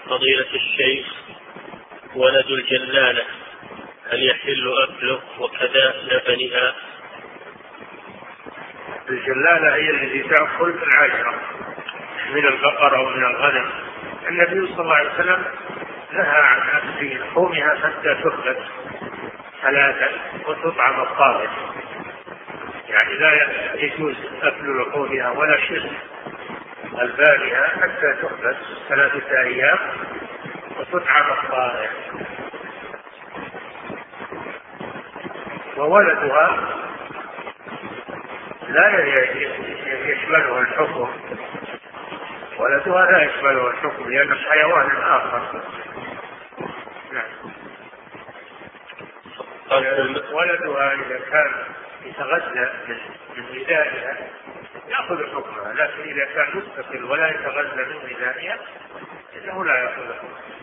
فضيلة الشيخ، ولد الجلالة هل يحل أكله وكذا لبنها؟ الجلالة هي التي تأكل العشرة من البقر أو من الغنم. النبي صلى الله عليه وسلم نهى عن أكل لحومها حتى تخبز ثلاثا وتطعم الطاهر، يعني لا يجوز أكل لحومها ولا شرب البانها حتى تخبز 3 أيام وتطعم الطاهر. وولدها لا يشمله الحكم، ولدها لا يشمله الحكم لأنه حيوان آخر. ولدها إذا كان يتغذى من غذائها يأخذ حكمها، لكن إذا كان مستقل ولا يتغذى من غذائها فإنه لا يأخذ حكمها.